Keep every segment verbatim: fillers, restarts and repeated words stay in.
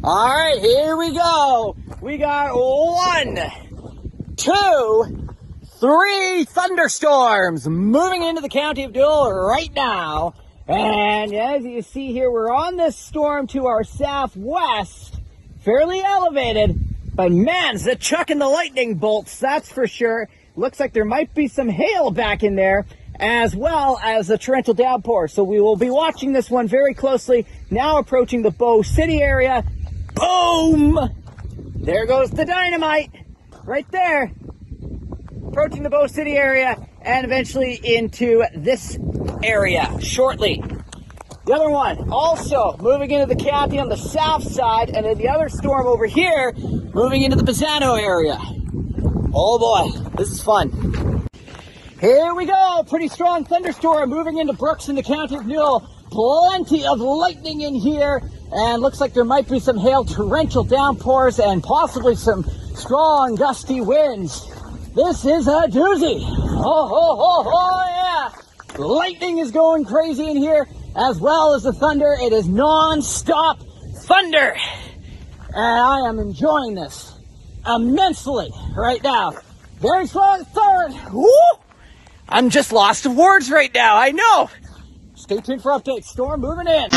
All right, here we go. We got one, two, three thunderstorms moving into the county of Dool right now. And as you see here, we're on this storm to our southwest, fairly elevated. But man, it's the chucking the lightning bolts, that's for sure. Looks like there might be some hail back in there, as well as a torrential downpour. So we will be watching this one very closely. Now approaching the Bow City area. Boom! There goes the dynamite, right there. Approaching the Bow City area, and eventually into this area shortly. The other one, also moving into the county on the south side, and then the other storm over here, moving into the Pisano area. Oh boy, this is fun. Here we go, pretty strong thunderstorm moving into Brooks in the county of Newell. Plenty of lightning in here, and looks like there might be some hail, torrential downpours, and possibly some strong gusty winds. This is a doozy. Oh, oh, oh, oh, yeah. Lightning is going crazy in here, as well as the thunder. It is non-stop thunder. And I am enjoying this immensely right now. Very strong third. Woo! I'm just lost of words right now, I know. Stay tuned for updates. Storm moving in.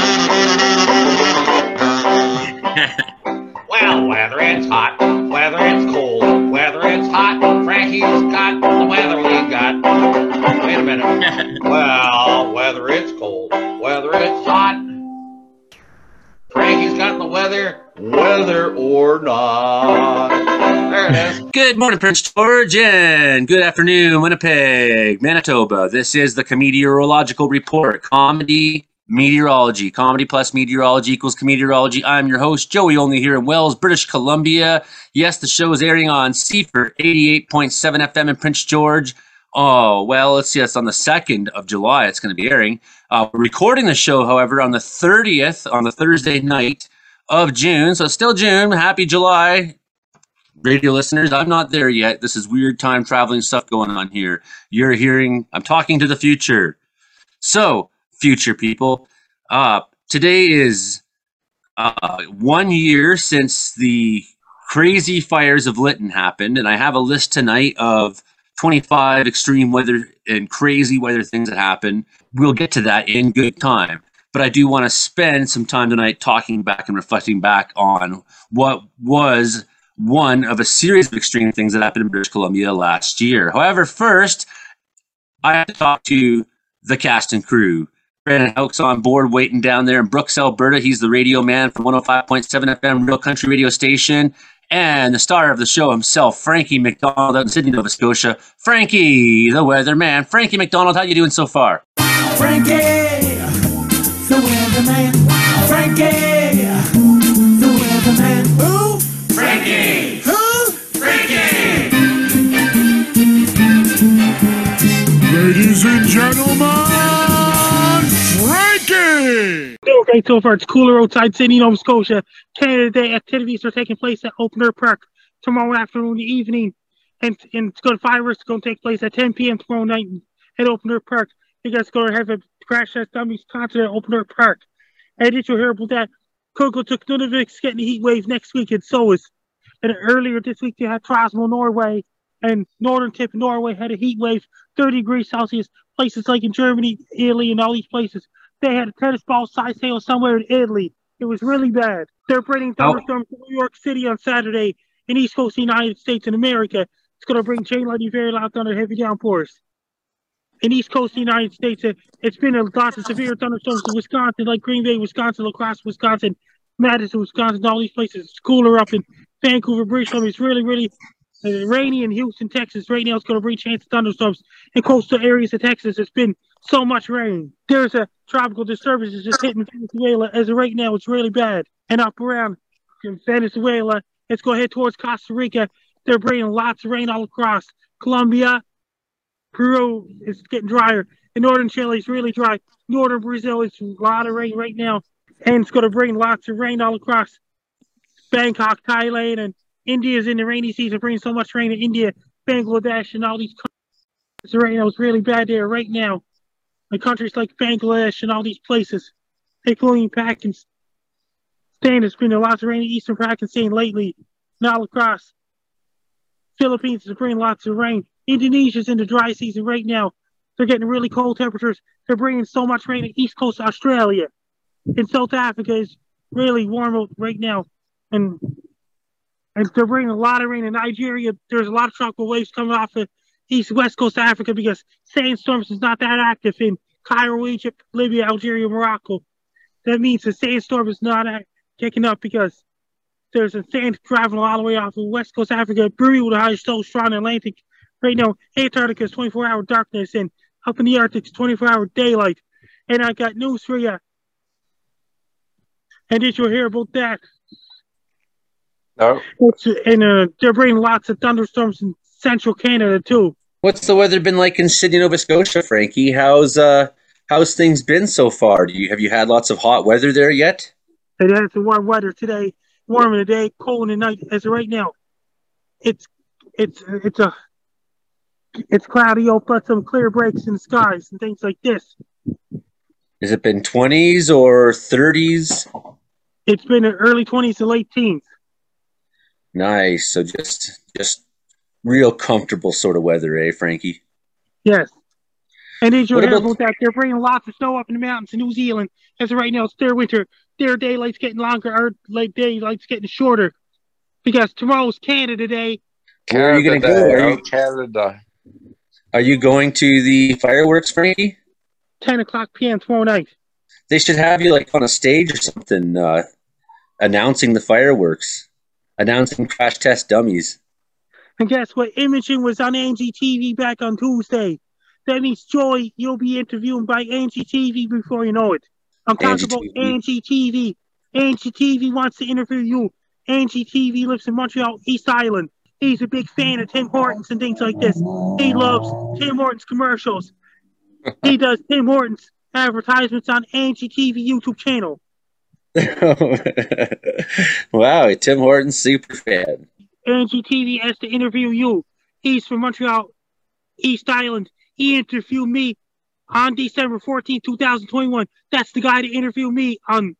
Well, whether it's hot, whether it's cold, whether it's hot, Frankie's got the weather we got. Wait a minute. Well, whether it's cold, whether it's hot, Frankie's got the weather, whether or not. There it is. Good morning, Prince George, and good afternoon, Winnipeg, Manitoba. This is the Cometeorological Report. Comedy, meteorology. Comedy plus meteorology equals cometeorology. I'm your host, Joey, only here in Wells, British Columbia. Yes, the show is airing on C F R eighty-eight point seven F M in Prince George. Oh, well, let's see, it's on the second of July it's going to be airing. Uh, we're recording the show, however, on the thirtieth, on the Thursday night of June. So it's still June. Happy July, radio listeners. I'm not there yet. This is weird time traveling stuff going on here. You're hearing, I'm talking to the future. So, future people, uh, today is uh, one year since the crazy fires of Lytton happened, and I have a list tonight of twenty-five extreme weather and crazy weather things that happened. We'll get to that in good time. But I do want to spend some time tonight talking back and reflecting back on what was one of a series of extreme things that happened in British Columbia last year. However, first, I have to talk to the cast and crew. Brandon Houck's on board waiting down there in Brooks, Alberta. He's the radio man from one oh five point seven F M, Real Country Radio Station. And the star of the show himself, Frankie McDonald, out in Sydney, Nova Scotia. Frankie, the weatherman. Frankie McDonald, how you doing so far? Frankie, the weatherman. Frankie, the weatherman. Who? Frankie. Who? Frankie. Ladies and gentlemen, Frankie! Okay, so far it's cooler outside Sydney, Nova Scotia. Canada Day activities are taking place at Open Air Park tomorrow afternoon, evening, and, and it's going to fireworks going to take place at ten p m tomorrow night at Open Air Park. You guys going to have a Crash Test Dummies concert at Open Air Park. And did you hear about that? Coco took Nunavut's getting a heat wave next week, and so is. And earlier this week they had Trosmo, Norway, and northern tip of Norway had a heat wave, thirty degrees Celsius. Places like in Germany, Italy, and all these places. They had a tennis ball size hail somewhere in Italy. It was really bad. They're bringing thunderstorms oh. to New York City on Saturday in East Coast of the United States and America. It's going to bring chain lightning, very loud thunder, heavy downpours. In East Coast of the United States, it's been a lot of severe thunderstorms in Wisconsin, like Green Bay, Wisconsin, La Crosse, Wisconsin, Madison, Wisconsin, all these places. It's cooler up in Vancouver, British Columbia. It's really, really uh, rainy in Houston, Texas. Right now, it's going to bring chance of thunderstorms in coastal areas of Texas. It's been so much rain. There's a tropical disturbance that's just hitting Venezuela. As of right now, it's really bad. And up around Venezuela, it's going to head towards Costa Rica. They're bringing lots of rain all across. Colombia, Peru is getting drier. In northern Chile, it's really dry. Northern Brazil, it's a lot of rain right now. And it's going to bring lots of rain all across Bangkok, Thailand, and India is in the rainy season, bringing so much rain in India, Bangladesh, and all these countries. So right now, it's really bad there right now. In countries like Bangladesh and all these places, including Pakistan, Saying there's been a lot of rain in eastern Pakistan lately. Not across. Philippines is bringing lots of rain. Indonesia's in the dry season right now. They're getting really cold temperatures. They're bringing so much rain in east coast of Australia. And South Africa is really warm right now. And and they're bringing a lot of rain in Nigeria. There's a lot of tropical waves coming off the east west coast of Africa because sandstorms is not that active in Cairo, Egypt, Libya, Algeria, Morocco. That means the sandstorm is not kicking up because there's a sand traveling all the way off the west coast of Africa, Bermuda, high so strong Atlantic. Right now, Antarctica is twenty-four hour darkness, and up in the Arctic is twenty-four hour daylight. And I got news for you. And did you hear about that? No. It's, and uh, they're bringing lots of thunderstorms in central Canada, too. What's the weather been like in Sydney, Nova Scotia, Frankie? How's uh how's things been so far? Do you have you had lots of hot weather there yet? It has some warm weather today. Warm in the day, cold in the night. As of right now, it's it's it's a it's cloudy out, but some clear breaks in the skies and things like this. Has it been twenties or thirties? It's been in early twenties to late teens. Nice. So just just real comfortable sort of weather, eh, Frankie? Yes. And did you What hear about- about that? They're bringing lots of snow up in the mountains in New Zealand. As of right now, it's their winter. Their daylight's getting longer, our late daylight's getting shorter. Because tomorrow's Canada Day. Where are you gonna Canada go? Day, Are oh, you, Canada. are you going to the fireworks, Frankie? ten o'clock p m tomorrow night. They should have you like on a stage or something, uh, announcing the fireworks, announcing Crash Test Dummies. And guess what? Imaging was on Angie T V back on Tuesday. That means, Joy, you'll be interviewed by Angie T V before you know it. I'm talking Angie about T V. Angie T V. Angie T V wants to interview you. Angie T V lives in Montreal, East Island. He's a big fan of Tim Hortons and things like this. He loves Tim Hortons commercials. He does Tim Hortons advertisements on Angie T V YouTube channel. Wow, a Tim Hortons super fan. Angie T V has to interview you. He's from Montreal, East Island. He interviewed me on December fourteenth, two thousand twenty-one. That's the guy to interview me on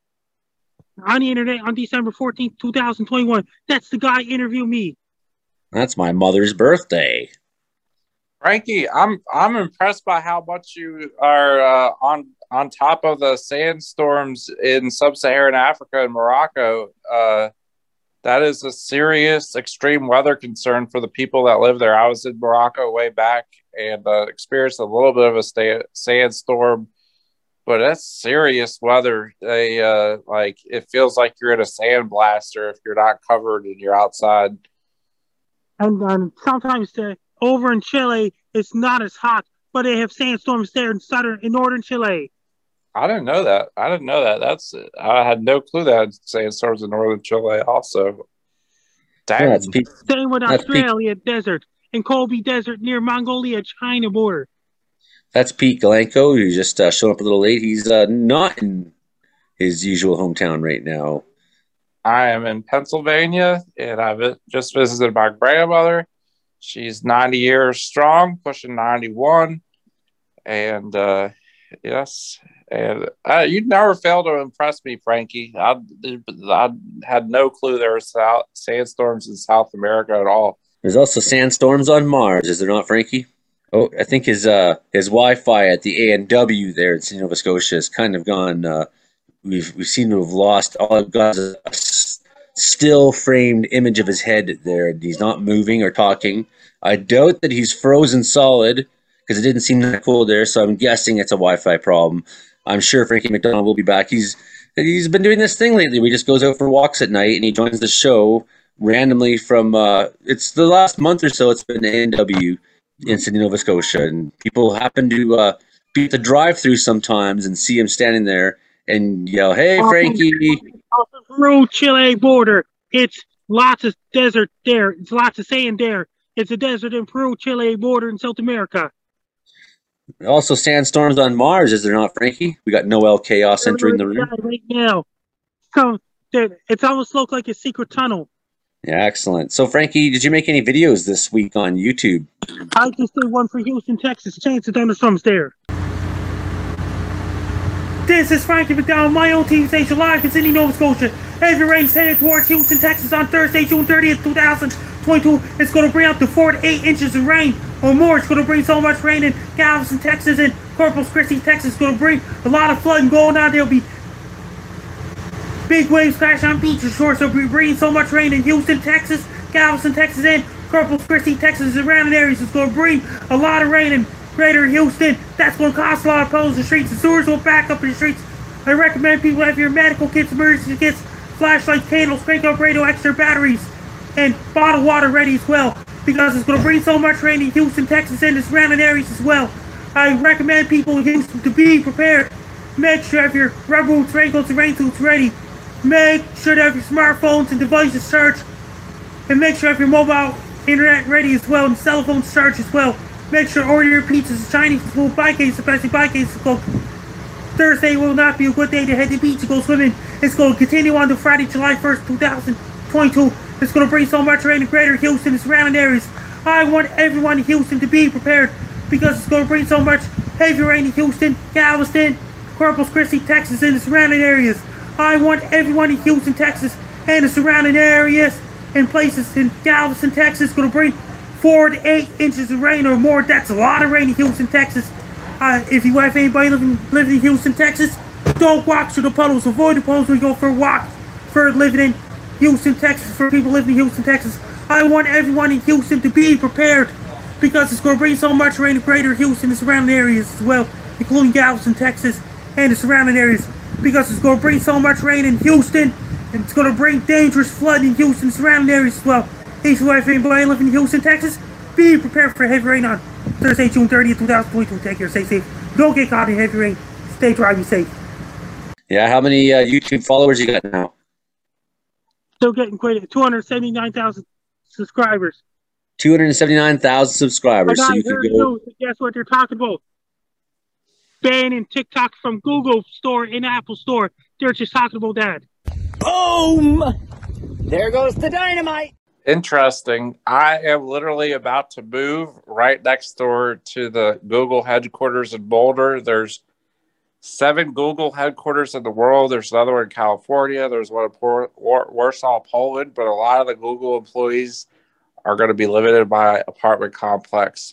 on the internet on December fourteenth, two thousand twenty-one. That's the guy to interview me. That's my mother's birthday. Frankie, I'm I'm impressed by how much you are uh, on on top of the sandstorms in sub-Saharan Africa and Morocco. Uh, that is a serious extreme weather concern for the people that live there. I was in Morocco way back and uh, experienced a little bit of a sta- sandstorm, but that's serious weather. They uh, like it feels like you're in a sandblaster if you're not covered and you're outside. And um, sometimes uh, over in Chile, it's not as hot, but they have sandstorms there in southern, in northern Chile. I didn't know that. I didn't know that. That's I had no clue that sandstorms in northern Chile also. Dang. Yeah, it's Pete. Same with That's Australia Desert and Gobi Desert near Mongolia, China border. That's Pete Galanko, who's just uh, showing up a little late. He's uh, not in his usual hometown right now. I am in Pennsylvania, and I've just visited my grandmother. She's ninety years strong, pushing ninety-one. And, uh, yes, and uh, you never fail to impress me, Frankie. I, I had no clue there were south, sandstorms in South America at all. There's also sandstorms on Mars, is there not, Frankie? Oh, I think his uh, his Wi-Fi at the A and W there in Nova Scotia has kind of gone. Uh, we've we seem to have lost all. I've got a, a s- still framed image of his head there, and he's not moving or talking. I doubt that he's frozen solid because it didn't seem that cool there. So I'm guessing it's a Wi-Fi problem. I'm sure Frankie McDonald will be back. He's he's been doing this thing lately. Where he just goes out for walks at night and he joins the show randomly from. Uh, it's the last month or so. It's been A and W in Sydney, Nova Scotia, and people happen to uh, be at the drive-through sometimes and see him standing there and yell, "Hey, Frankie!" Off the Peru-Chile border, it's lots of desert there. It's lots of sand there. It's a desert in Peru-Chile border in South America. Also, sandstorms on Mars, is there not, Frankie? We got Noel Chaos entering the room. Right now, so there- it's almost look like a secret tunnel. Yeah, excellent. So, Frankie, did you make any videos this week on YouTube? I just did one for Houston, Texas. Chance of thunderstorms there. This is Frankie McDonald, my own T V station, live in Sydney, Nova Scotia. Heavy rain headed towards Houston, Texas on Thursday, June thirtieth, two thousand twenty-two. It's going to bring up to four to eight inches of rain or more. It's going to bring so much rain in Galveston, Texas, and Corpus Christi, Texas. It's going to bring a lot of flooding going on. There'll be big waves crash on beaches, shores. It'll be bringing so much rain in Houston, Texas, Galveston, Texas, and Corpus Christi, Texas, and surrounding areas. It's going to bring a lot of rain in Greater Houston. That's going to cause a lot of puddles in the streets. The sewers will back up in the streets. I recommend people have your medical kits, emergency kits, flashlights, candles, crank up radio, extra batteries, and bottled water ready as well, because it's going to bring so much rain in Houston, Texas, and the surrounding areas as well. I recommend people in Houston to be prepared. Make sure you have your rubber boots, raincoats, and rain suits ready. Make sure to have your smartphones and devices charged, and make sure you have your mobile internet ready as well, and cell phones charged as well. Make sure to order your pizzas, Chinese food, bike cases, especially bike cases. Thursday will not be a good day to head to the beach to go swimming. It's going to continue on to Friday, July first, two thousand twenty-two. It's going to bring so much rain to Greater Houston and surrounding areas. I want everyone in Houston to be prepared, because it's going to bring so much heavy rain in Houston, Galveston, Corpus Christi, Texas, and the surrounding areas. I want everyone in Houston, Texas, and the surrounding areas and places in Galveston, Texas, going to bring four to eight inches of rain or more. That's a lot of rain in Houston, Texas. Uh, if you have anybody living, living in Houston, Texas, don't walk through the puddles. Avoid the puddles when you go for a walk for living in Houston, Texas, for people living in Houston, Texas. I want everyone in Houston to be prepared, because it's going to bring so much rain to Greater Houston and surrounding areas as well, including Galveston, Texas, and the surrounding areas, because it's going to bring so much rain in Houston, and it's going to bring dangerous flooding in Houston and surrounding areas as well. If you have anybody living in Houston, Texas, be prepared for heavy rain on Thursday, June thirtieth, two thousand twenty-two. Take care, stay safe. Don't get caught in heavy rain. Stay dry, be safe. Yeah, how many uh, YouTube followers you got now? Still getting quite two hundred seventy-nine thousand subscribers. two hundred seventy-nine thousand subscribers. So you can go. News. Guess what they're talking about? Banning TikTok from Google Store and Apple Store. They're just talking about that. Boom! There goes the dynamite. Interesting. I am literally about to move right next door to the Google headquarters in Boulder. There's seven Google headquarters in the world. There's another one in California. There's one in Por- War- Warsaw, Poland. But a lot of the Google employees are going to be living in my apartment complex.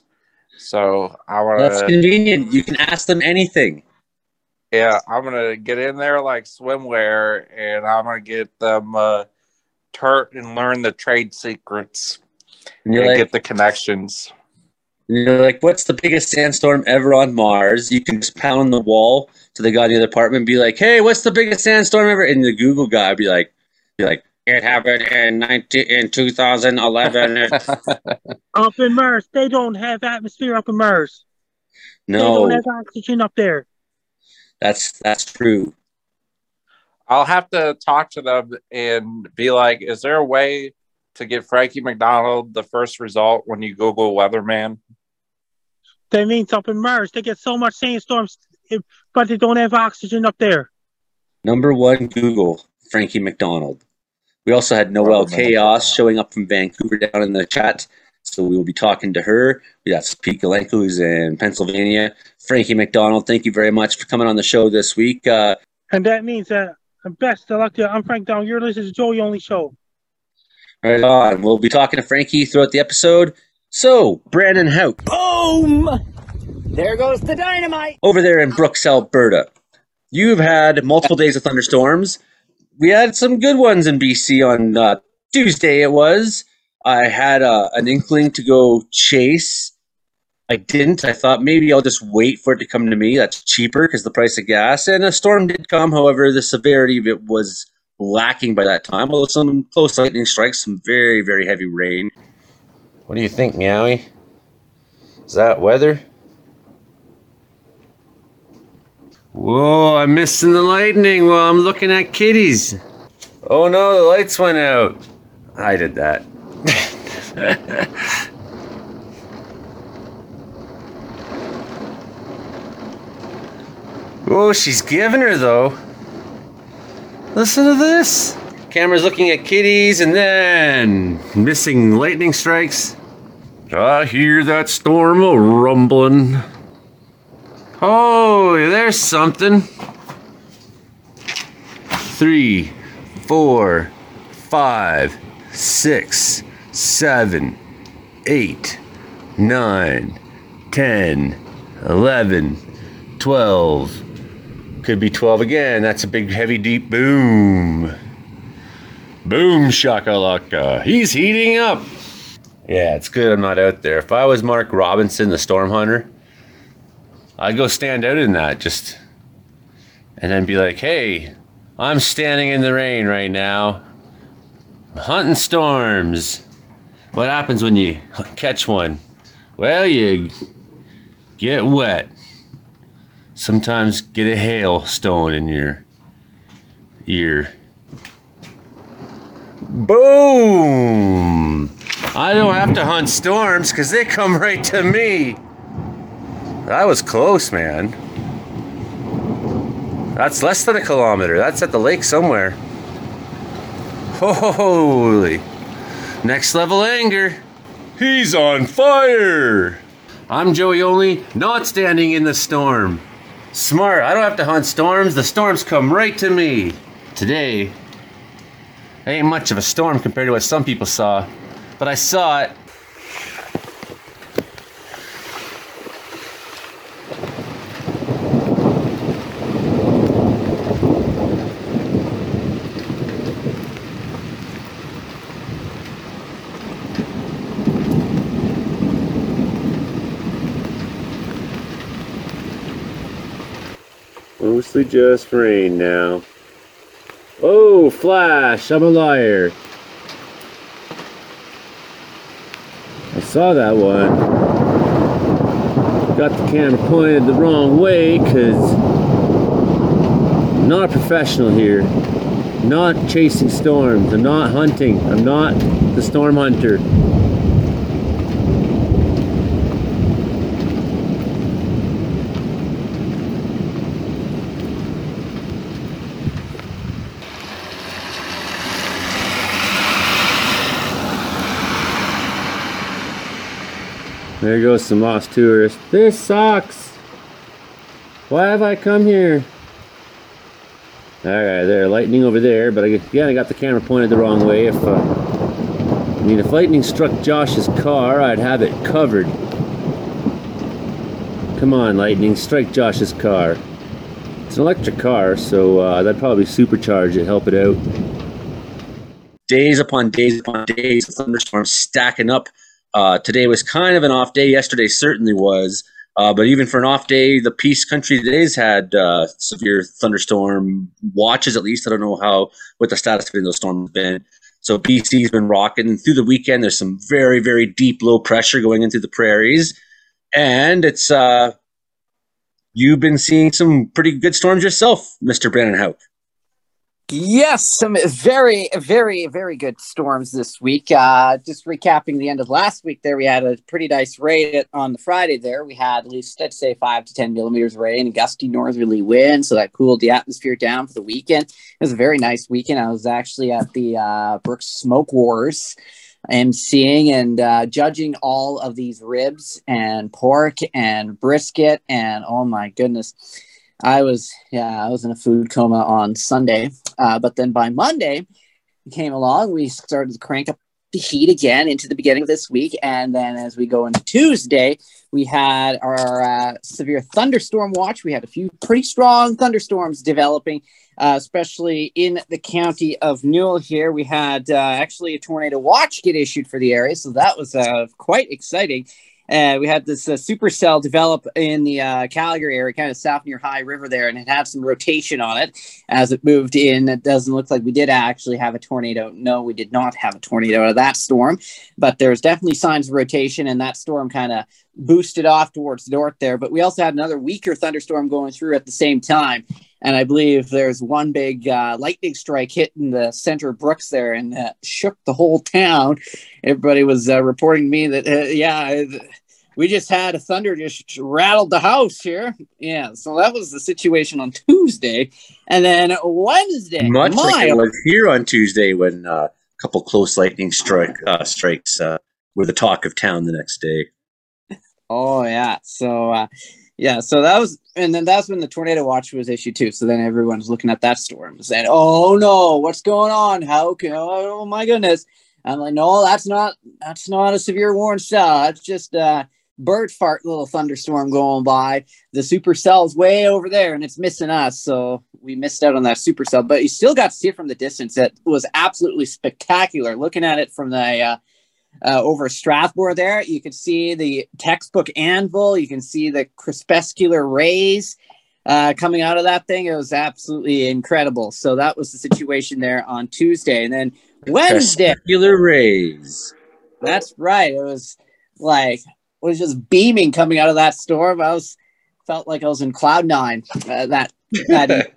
So I want to. That's convenient. You can ask them anything. Yeah, I'm going to get in there like swimwear, and I'm going to get them uh, turt and learn the trade secrets and, and like, get the connections. You're like, what's the biggest sandstorm ever on Mars? You can just pound the wall to the guy in the other apartment and be like, hey, what's the biggest sandstorm ever? And the Google guy be like, be like, it happened in nineteen in two thousand eleven. Up in Mars, they don't have atmosphere up in Mars. No, they don't have oxygen up there. That's that's true. I'll have to talk to them and be like, is there a way to get Frankie McDonald the first result when you Google weatherman? That means up in Mars, they get so much sandstorms, but they don't have oxygen up there. Number one, Google Frankie McDonald. We also had Noel oh, Chaos showing up from Vancouver down in the chat, so we will be talking to her. We got Pete Galenko, who's in Pennsylvania. Frankie McDonald, thank you very much for coming on the show this week. Uh, and that means that uh, best of luck to you. I'm Frank Down. You're listening to Joey Only Show. Right on. We'll be talking to Frankie throughout the episode. So, Brandon Houck. Boom! There goes the dynamite. Over there in Brooks, Alberta. You've had multiple days of thunderstorms. We had some good ones in B C on uh, Tuesday, it was. I had uh, an inkling to go chase. I didn't. I thought maybe I'll just wait for it to come to me. That's cheaper because the price of gas. And a storm did come. However, the severity of it was lacking by that time. Although some close lightning strikes, some very, very heavy rain. What do you think, Meowie? Is that weather? Whoa, I'm missing the lightning while I'm looking at kitties. Oh no, the lights went out. I did that. Oh, she's giving her though. Listen to this. Camera's looking at kitties and then missing lightning strikes. I hear that storm a rumbling. Oh, there's something. three, four, five, six, seven, eight, nine, ten, eleven, twelve. Could be twelve again. That's a big, heavy, deep boom. Boom shakalaka. He's heating up. Yeah, it's good I'm not out there. If I was Mark Robinson, the storm hunter, I'd go stand out in that just, and then be like, hey, I'm standing in the rain right now, hunting storms. What happens when you catch one? Well, you get wet. Sometimes get a hailstone in your ear. Boom! I don't have to hunt storms because they come right to me. That was close, man. That's less than a kilometer. That's at the lake somewhere. Holy. Next level anger. He's on fire. I'm Joey Only, not standing in the storm. Smart. I don't have to hunt storms. The storms come right to me. Today, ain't much of a storm compared to what some people saw, but I saw it. Mostly just rain now. Oh, flash! I'm a liar. I saw that one. Got the camera pointed the wrong way because I'm not a professional here. I'm not chasing storms. I'm not hunting. I'm not the storm hunter. There goes some lost tourists. This sucks. Why have I come here? Alright, there, lightning over there, but again, I got the camera pointed the wrong way. If, uh, I mean, if lightning struck Josh's car, I'd have it covered. Come on, lightning, strike Josh's car. It's an electric car, so uh, that'd probably supercharge it, help it out. Days upon days upon days, thunderstorms stacking up. Uh, today was kind of an off day. Yesterday certainly was. Uh, but even for an off day, the Peace Country today's had uh, severe thunderstorm watches, at least. I don't know how what the status of those storms have been. So B C's been rocking. And through the weekend, there's some very, very deep low pressure going into the prairies. And it's uh, you've been seeing some pretty good storms yourself, Mister Brandon Houck. Yes, some very, very, very good storms this week. Uh, just recapping the end of last week there, we had a pretty nice rain on the Friday there. We had at least, I'd say, five to ten millimeters of rain and gusty northerly wind, so that cooled the atmosphere down for the weekend. It was a very nice weekend. I was actually at the uh, Brooks Smoke Wars emceeing and uh, judging all of these ribs and pork and brisket, and oh my goodness. I was, yeah, I was in a food coma on Sunday, uh, but then by Monday, we came along, we started to crank up the heat again into the beginning of this week, and then as we go into Tuesday, we had our uh, severe thunderstorm watch. We had a few pretty strong thunderstorms developing, uh, especially in the county of Newell here. We had uh, actually a tornado watch get issued for the area, so that was uh, quite exciting. Uh, we had this uh, supercell develop in the uh, Calgary area, kind of south near High River there, and it had some rotation on it as it moved in. It doesn't look like we did actually have a tornado. No, we did not have a tornado out of that storm, but there's definitely signs of rotation, and that storm kind of boosted off towards the north there. But we also had another weaker thunderstorm going through at the same time, and I believe there's one big uh, lightning strike hitting the center of Brooks there and uh, shook the whole town. Everybody was uh, reporting to me that, uh, yeah, we just had a thunder just rattled the house here. Yeah, so that was the situation on Tuesday. And then Wednesday. Much my, like it was here on Tuesday when uh, a couple close lightning strike uh, strikes uh, were the talk of town the next day. Oh, yeah. So, uh, Yeah, so that was, and then that's when the tornado watch was issued too. So then everyone's looking at that storm saying, "Oh no, what's going on? How can? Oh my goodness!" I'm like, "No, that's not. That's not a severe warning cell. That's just a bird fart little thunderstorm going by. The supercell's way over there, and it's missing us. So we missed out on that supercell. But you still got to see it from the distance. It was absolutely spectacular. Looking at it from the uh, Uh, over Strathmore there, you can see the textbook anvil. You can see the crepuscular rays uh, coming out of that thing. It was absolutely incredible. So that was the situation there on Tuesday. And then Wednesday. Crepuscular rays. That's right. It was like, it was just beaming coming out of that storm. I was felt like I was in cloud nine uh, that, that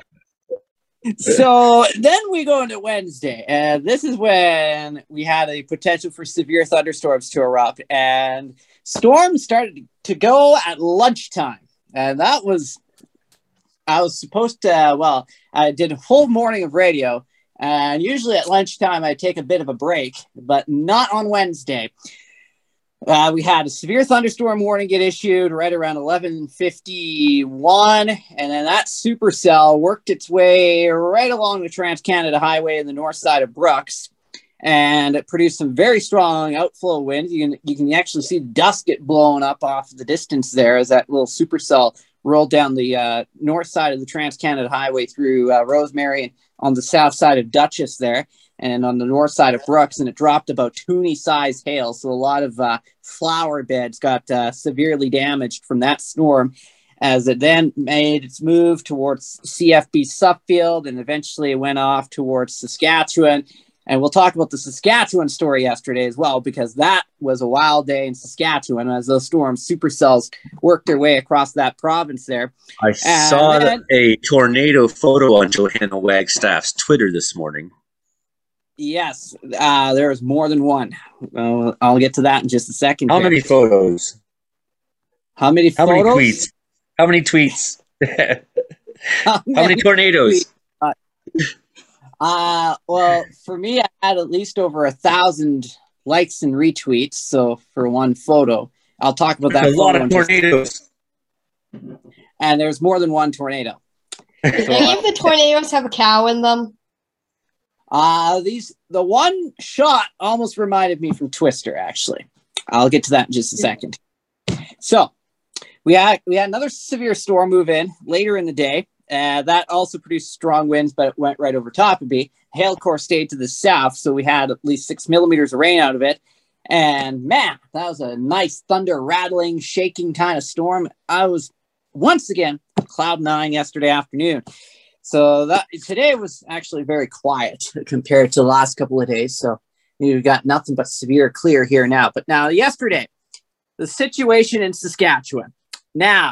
So then we go into Wednesday, and this is when we had a potential for severe thunderstorms to erupt, and storms started to go at lunchtime. And that was, I was supposed to, uh, well, I did a whole morning of radio, and usually at lunchtime I take a bit of a break, but not on Wednesday. Uh, we had a severe thunderstorm warning get issued right around eleven fifty-one, and then that supercell worked its way right along the Trans-Canada Highway in the north side of Brooks, and it produced some very strong outflow winds. You can, you can actually see dust get blown up off the distance there as that little supercell rolled down the uh, north side of the Trans-Canada Highway through uh, Rosemary and on the south side of Dutchess there, and on the north side of Brooks, and it dropped about Toonie-sized hail. So a lot of uh, flower beds got uh, severely damaged from that storm, as it then made its move towards C F B Suffield, and eventually it went off towards Saskatchewan. And we'll talk about the Saskatchewan story yesterday as well, because that was a wild day in Saskatchewan as those storms supercells worked their way across that province there. I And saw then- a tornado photo on Johanna Wagstaff's Twitter this morning. Yes, uh, there was more than one. Uh, I'll get to that in just a second. How here. many photos? How many How photos? many tweets? How many tweets? How How many tornadoes? Uh, well, for me, I had at least over a thousand likes and retweets. So for one photo, I'll talk about that. There's a lot photo of in just- tornadoes. and there's more than one tornado. Did any of the tornadoes have a cow in them? Uh, these the one shot almost reminded me from Twister. Actually, I'll get to that in just a second. So we had we had another severe storm move in later in the day. Uh, that also produced strong winds, but it went right over top of me. Hail core stayed to the south, so we had at least six millimeters of rain out of it. And man, that was a nice thunder, rattling, shaking kind of storm. I was once again cloud nine yesterday afternoon. So that today was actually very quiet compared to the last couple of days. So you've got nothing but severe clear here now. But now yesterday, the situation in Saskatchewan. Now,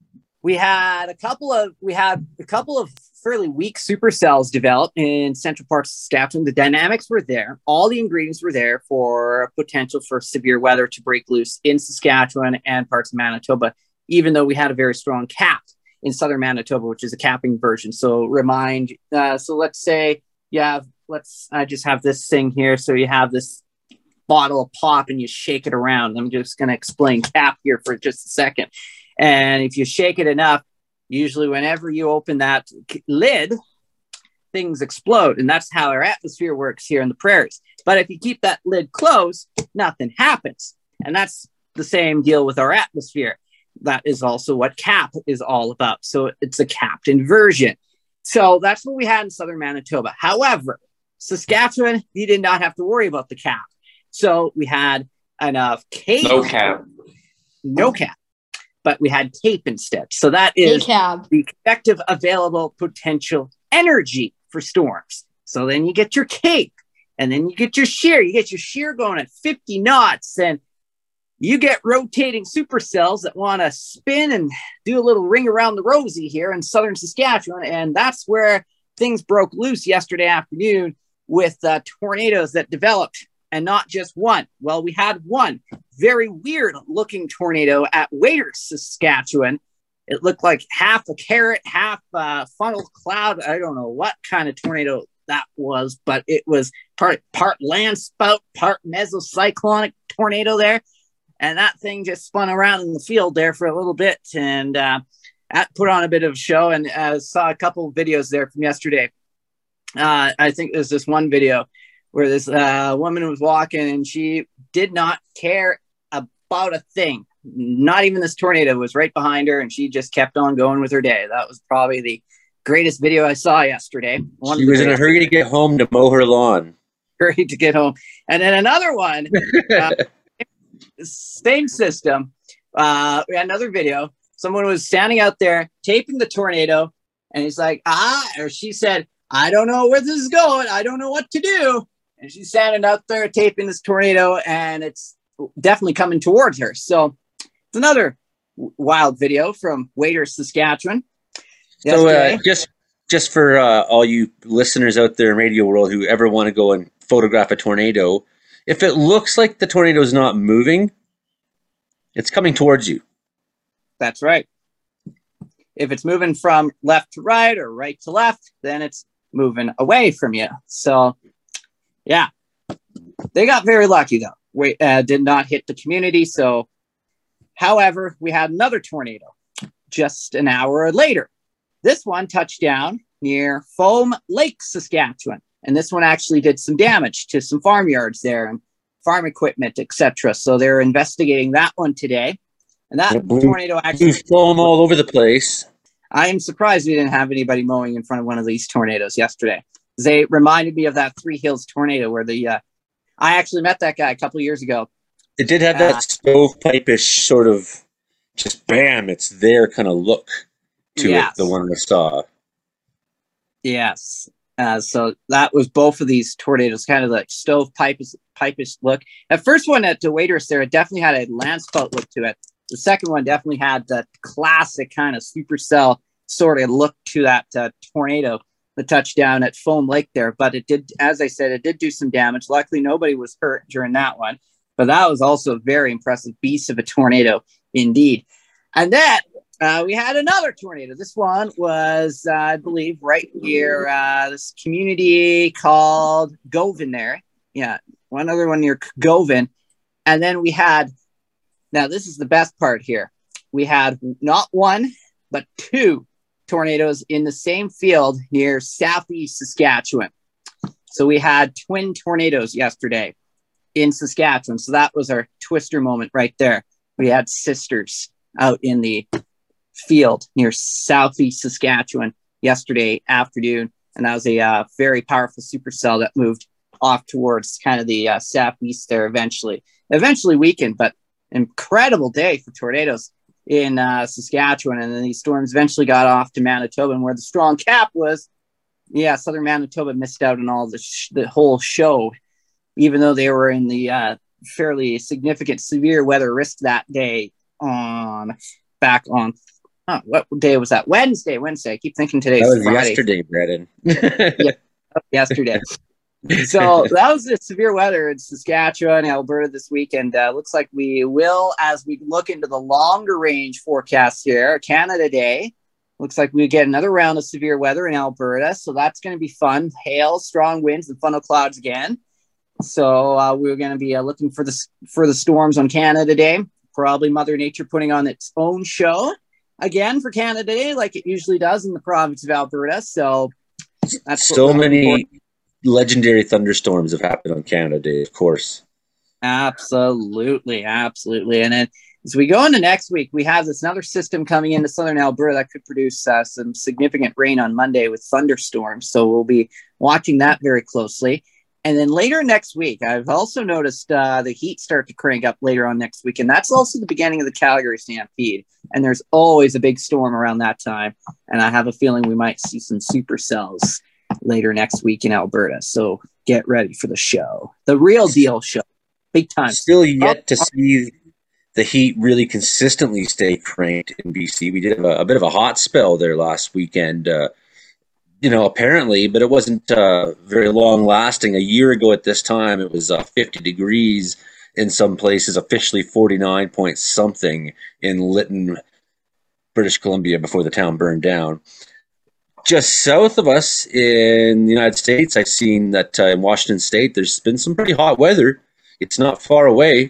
we had a couple of we had a couple of fairly weak supercells develop in central parts of Saskatchewan. The dynamics were there. All the ingredients were there for potential for severe weather to break loose in Saskatchewan and parts of Manitoba, even though we had a very strong cap in southern Manitoba, which is a capping version. So remind, uh, so let's say you have, let's, I just have this thing here. So you have this bottle of pop and you shake it around. I'm just going to explain cap here for just a second. And if you shake it enough, usually whenever you open that lid, things explode. And that's how our atmosphere works here in the prairies. But if you keep that lid closed, nothing happens. And that's the same deal with our atmosphere. That is also what cap is all about. So it's a capped inversion. So that's what we had in southern Manitoba. However, Saskatchewan, you did not have to worry about the cap. So we had enough cape. No cap. No cap. But we had cape instead. So that is cab. the effective available potential energy for storms. So then you get your cape, and then you get your shear. You get your shear going at fifty knots, and you get rotating supercells that want to spin and do a little ring around the rosy here in southern Saskatchewan. And that's where things broke loose yesterday afternoon with uh, tornadoes that developed. And not just one. Well, we had one very weird looking tornado at Waders, Saskatchewan. It looked like half a carrot, half a funnel cloud. I don't know what kind of tornado that was, but it was part, part land spout, part mesocyclonic tornado there. and that thing just spun around in the field there for a little bit, and uh, that put on a bit of a show. And uh, saw a couple of videos there from yesterday. Uh, I think there's this one video where this uh, woman was walking, and she did not care about a thing. Not even this tornado was right behind her, and she just kept on going with her day. That was probably the greatest video I saw yesterday. One she was in a hurry to get home to mow her lawn. Hurry to get home. And then another one, uh, same system. Uh, we had another video. Someone was standing out there taping the tornado, and he's like, ah, or she said, I don't know where this is going. I don't know what to do. And she's standing out there taping this tornado, and it's definitely coming towards her. So it's another wild video from Waders, Saskatchewan. So uh, just just for uh, all you listeners out there in radio world who ever want to go and photograph a tornado, if it looks like the tornado is not moving, it's coming towards you. That's right. If it's moving from left to right or right to left, then it's moving away from you. So, yeah, they got very lucky though. We uh, did not hit the community. So, however, we had another tornado just an hour later. This one touched down near Foam Lake, Saskatchewan. And this one actually did some damage to some farmyards there and farm equipment, et cetera. So they're investigating that one today. And that blue, tornado actually foam all over the place. I am surprised we didn't have anybody mowing in front of one of these tornadoes yesterday. They reminded me of that Three Hills tornado where the uh, I actually met that guy a couple of years ago. It did have that uh, stovepipe-ish sort of just bam, it's there kind of look to yes. it, the one I saw. Yes. Uh, so that was both of these tornadoes, kind of like stovepipe-ish pipe-ish look. The first one at the Waders there, it definitely had a landspout look to it. The second one definitely had that classic kind of supercell sort of look to that uh, tornado, the touchdown at Foam Lake there. But it did, as I said, it did do some damage. Luckily, nobody was hurt during that one. But that was also a very impressive beast of a tornado indeed. And then uh, we had another tornado. This one was, uh, I believe, right near uh, this community called Govan there. Yeah, one other one near Govan. And then we had, now this is the best part here. We had not one, but two tornadoes in the same field near southeast Saskatchewan. So we had twin tornadoes yesterday in Saskatchewan. So that was our twister moment right there. We had sisters out in the field near southeast Saskatchewan yesterday afternoon. And that was a uh, very powerful supercell that moved off towards kind of the uh, southeast there eventually. Eventually weakened, but incredible day for tornadoes in uh, Saskatchewan. And then these storms eventually got off to Manitoba, and where the strong cap was, yeah, southern Manitoba missed out on all the, sh- the whole show, even though they were in the uh, fairly significant severe weather risk that day on back on, huh, what day was that? Wednesday, Wednesday. I keep thinking today's That was Friday. yesterday, Brendan. yeah, yesterday. So that was the severe weather in Saskatchewan, Alberta this weekend. Uh, looks like we will, as we look into the longer range forecast here, Canada Day, looks like we get another round of severe weather in Alberta. So that's going to be fun. Hail, strong winds, and funnel clouds again. So uh, we're going to be uh, looking for the, for the storms on Canada Day. Probably Mother Nature putting on its own show again for Canada Day, like it usually does in the province of Alberta. So that's so many legendary thunderstorms have happened on Canada Day, of course. Absolutely, absolutely. And then as we go into next week, we have this another system coming into southern Alberta that could produce uh, some significant rain on Monday with thunderstorms. So we'll be watching that very closely. And then later next week, I've also noticed uh, the heat start to crank up later on next week. And that's also the beginning of the Calgary Stampede. And there's always a big storm around that time. And I have a feeling we might see some supercells later next week in Alberta. So get ready for the show. The real deal show. Big time. Still yet to see the heat really consistently stay cranked in B C. We did have a, a bit of a hot spell there last weekend. Uh, You know, apparently, but it wasn't uh, very long lasting. A year ago at this time, it was uh, fifty degrees in some places, officially forty-nine point something in Lytton, British Columbia, before the town burned down. Just south of us in the United States, I've seen that uh, in Washington State, there's been some pretty hot weather. It's not far away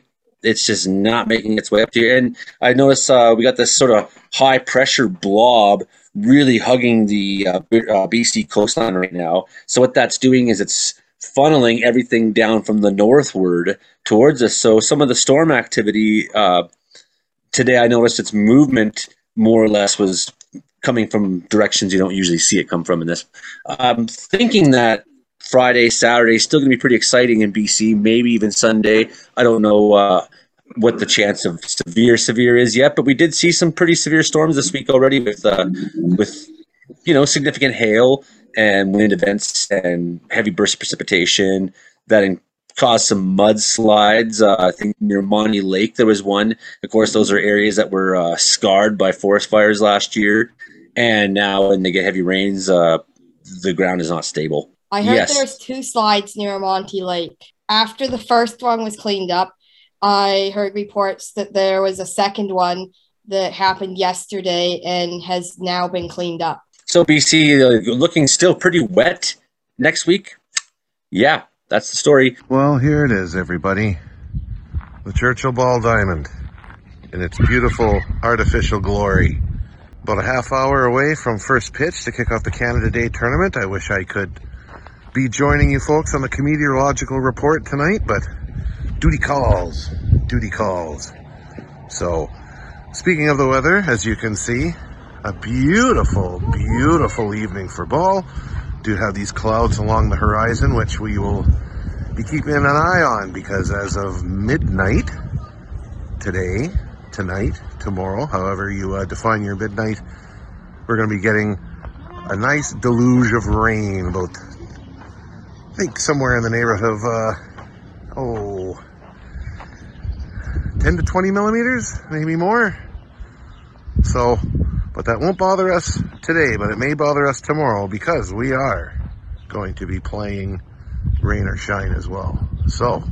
it's just not making its way up to you. And I noticed uh, we got this sort of high pressure blob really hugging the uh, B- uh, B C coastline right now. So what that's doing is it's funneling everything down from the northward towards us. So some of the storm activity uh, today, I noticed its movement more or less was coming from directions you don't usually see it come from in this. I'm thinking that Friday, Saturday is still going to be pretty exciting in B C, maybe even Sunday. I don't know uh, what the chance of severe, severe is yet, but we did see some pretty severe storms this week already with, uh, with you know, significant hail and wind events and heavy burst precipitation that in- caused some mudslides. Uh, I think near Monty Lake there was one. Of course, those are areas that were uh, scarred by forest fires last year. And now when they get heavy rains, uh, the ground is not stable. I heard Yes. there's two slides near Monty Lake. After the first one was cleaned up, I heard reports that there was a second one that happened yesterday and has now been cleaned up. So B C uh, looking still pretty wet next week. Yeah, that's the story. Well, here it is, everybody. The Churchill Ball Diamond in its beautiful artificial glory. About a half hour away from first pitch to kick off the Canada Day tournament. I wish I could be joining you folks on the meteorological report tonight, but duty calls, duty calls. So, speaking of the weather, as you can see, a beautiful, beautiful evening for ball. Do have these clouds along the horizon, which we will be keeping an eye on, because as of midnight today, tonight, tomorrow, however you uh, define your midnight, we're going to be getting a nice deluge of rain, about I think somewhere in the neighborhood of, uh, oh, ten to twenty millimeters, maybe more. So, but that won't bother us today, but it may bother us tomorrow, because we are going to be playing rain or shine as well. So,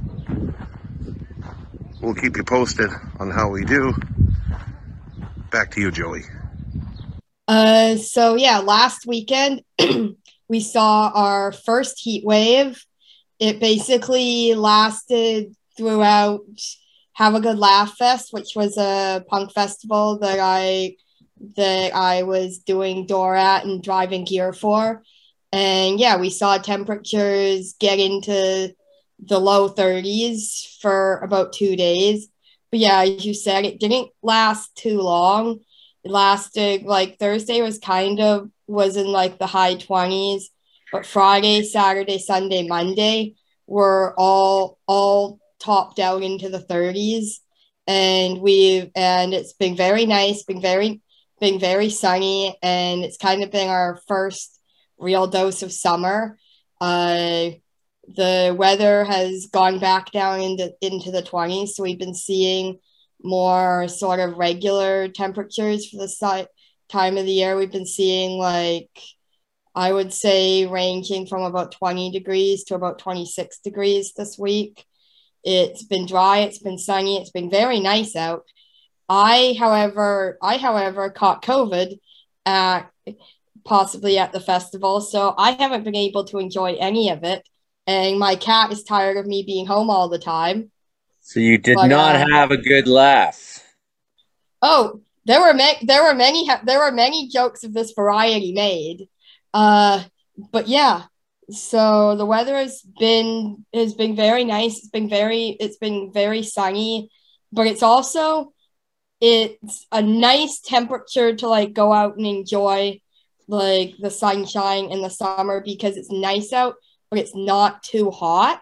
we'll keep you posted on how we do. Back to you, Joey. Uh, so yeah, last weekend we saw our first heat wave. It basically lasted throughout Have a Good Laugh Fest, which was a punk festival that I that I was doing door at and driving gear for. And yeah, we saw temperatures get into the low thirties for about two days. But yeah, as you said, it didn't last too long. It lasted, like, Thursday was kind of, was in like the high twenties, but Friday, Saturday, Sunday, Monday were all, all topped out into the thirties. And we've, and it's been very nice, been very, been very sunny, and it's kind of been our first real dose of summer. Uh, the weather has gone back down into, into the twenties, so we've been seeing more sort of regular temperatures for the si- time of the year. We've been seeing, like, I would say ranging from about twenty degrees to about twenty-six degrees this week. It's been dry, it's been sunny, it's been very nice out. I, however, I, however, caught COVID at, possibly at the festival, so I haven't been able to enjoy any of it. And my cat is tired of me being home all the time. So you did But, not uh, have a good laugh. Oh, there were ma- there were many ha- there were many jokes of this variety made. Uh, but yeah, so the weather has been has been very nice. It's been very it's been very sunny, but it's also it's a nice temperature to, like, go out and enjoy, like, the sunshine in the summer, because it's nice out, but it's not too hot.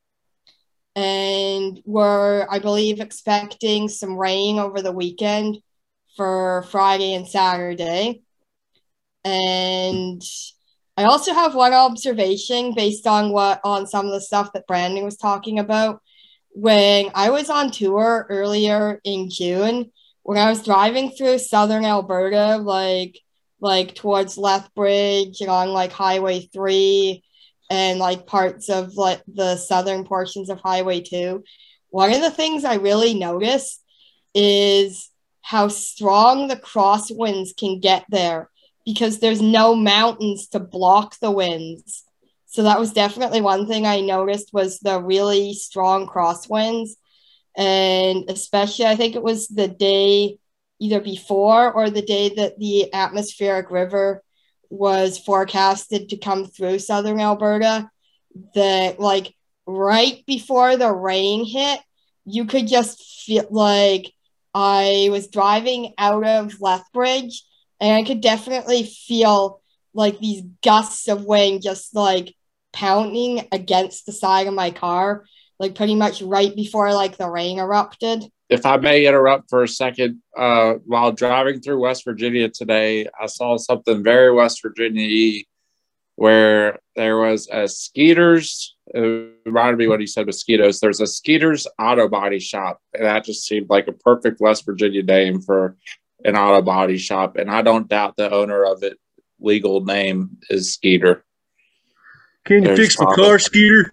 And we're, I believe, expecting some rain over the weekend for Friday and Saturday. And I also have one observation based on what on some of the stuff that Brandon was talking about. When I was on tour earlier in June, when I was driving through southern Alberta, like like towards Lethbridge and on, like, Highway three and, like, parts of, like, the southern portions of Highway two, one of the things I really noticed is how strong the crosswinds can get there, because there's no mountains to block the winds. So that was definitely one thing I noticed, was the really strong crosswinds. And especially, I think it was the day either before or the day that the atmospheric river was forecasted to come through southern Alberta, that like right before the rain hit, you could just feel like I was driving out of Lethbridge and I could definitely feel like these gusts of wind just like pounding against the side of my car, like pretty much right before like the rain erupted. If I may interrupt for a second, uh, while driving through West Virginia today, I saw something very West Virginia-y where there was a Skeeter's, it reminded me what he said, mosquitoes. There's a Skeeter's auto body shop, and that just seemed like a perfect West Virginia name for an auto body shop, and I don't doubt the owner of it legal name is Skeeter. Can you There's fix my probably- car, Skeeter?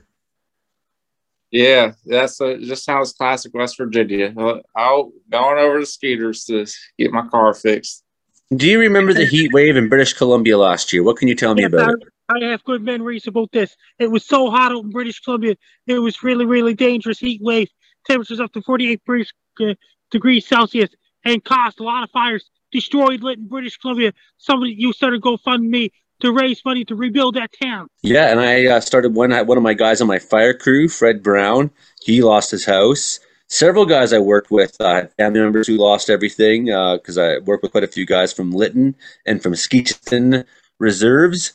Yeah, that's a, just sounds classic West Virginia. I'll going over to Skeeter's to get my car fixed. Do you remember the heat wave in British Columbia last year? What can you tell me Yes, about I, it? I have good memories about this. It was so hot out in British Columbia. It was really, really dangerous heat wave. Temperatures up to forty-eight British, uh, degrees Celsius and caused a lot of fires. Destroyed Lytton, British Columbia. Somebody, you started GoFundMe to raise money to rebuild that town. Yeah, and I uh, started one. One of my guys on my fire crew, Fred Brown. He lost his house. Several guys I worked with, uh, family members who lost everything, because uh, I worked with quite a few guys from Lytton and from Skeeton Reserves.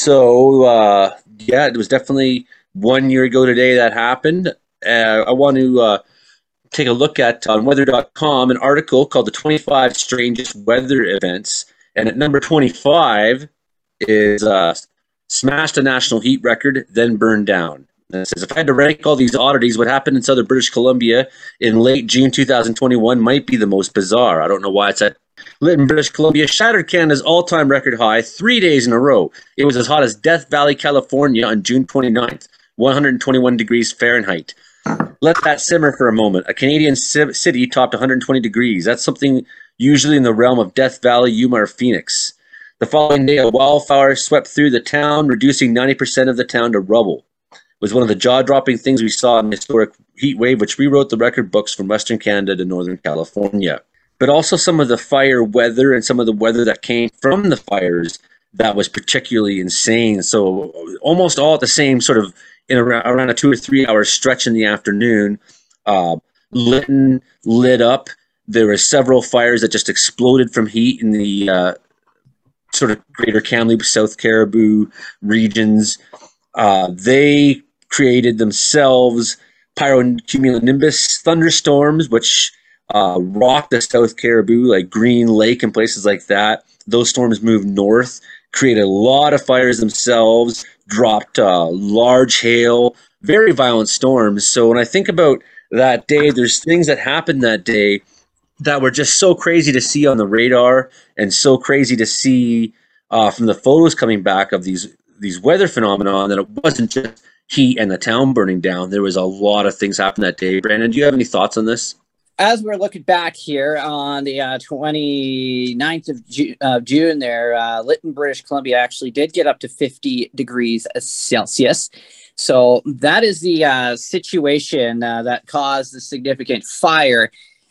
So, uh, yeah, it was definitely one year ago today that happened. Uh, I want to uh, take a look at, on weather dot com, an article called The twenty-five Strangest Weather Events. And at number twenty-five is uh, smashed a national heat record, then burned down. And it says, if I had to rank all these oddities, what happened in southern British Columbia in late June two thousand twenty-one might be the most bizarre. I don't know why it's at Lytton, British Columbia, shattered Canada's all-time record high three days in a row. It was as hot as Death Valley, California on June twenty-ninth, one hundred twenty-one degrees Fahrenheit. Let that simmer for a moment. A Canadian city topped one hundred twenty degrees. That's something usually in the realm of Death Valley, Yuma, or Phoenix. The following day, a wildfire swept through the town, reducing ninety percent of the town to rubble. It was one of the jaw-dropping things we saw in the historic heat wave, which rewrote the record books from Western Canada to Northern California. But also some of the fire weather and some of the weather that came from the fires that was particularly insane. So almost all at the same sort of, in around, around a two or three hour stretch in the afternoon, uh, Lytton lit up. There were several fires that just exploded from heat in the uh, sort of greater Kamloops, South Caribou regions. Uh, they created themselves pyrocumulonimbus thunderstorms, which uh, rocked the South Caribou, like Green Lake and places like that. Those storms moved north, created a lot of fires themselves, dropped uh, large hail, very violent storms. So when I think about that day, there's things that happened that day that were just so crazy to see on the radar and so crazy to see uh, from the photos coming back of these these weather phenomenon, that it wasn't just heat and the town burning down. There was a lot of things happening that day. Brandon, do you have any thoughts on this? As we're looking back here on the uh, twenty-ninth of Ju- uh, June there, uh, Lytton, British Columbia actually did get up to fifty degrees Celsius. So that is the uh, situation uh, that caused the significant fire.